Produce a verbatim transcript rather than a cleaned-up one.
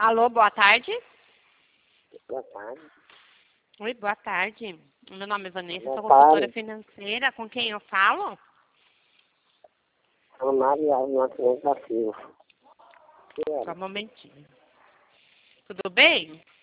Alô, boa tarde. Boa tarde. Oi, boa tarde. Meu nome é Vanessa, Boa sou consultora tarde. financeira. Com quem eu falo? Sou Maria Nascimento da Silva. Só um momentinho. Tudo bem?